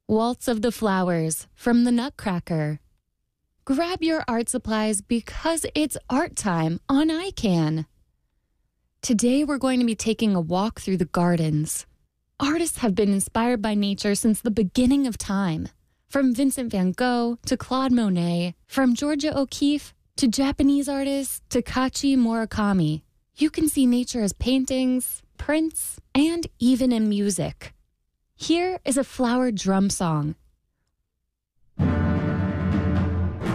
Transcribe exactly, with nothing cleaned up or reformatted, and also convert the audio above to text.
Waltz of the Flowers from the Nutcracker. Grab your art supplies because it's art time on I CAN. Today we're going to be taking a walk through the gardens. Artists have been inspired by nature since the beginning of time. From Vincent van Gogh to Claude Monet, from Georgia O'Keeffe to Japanese artists Takashi Murakami. You can see nature as paintings, prints, and even in music. Here is a flower drum song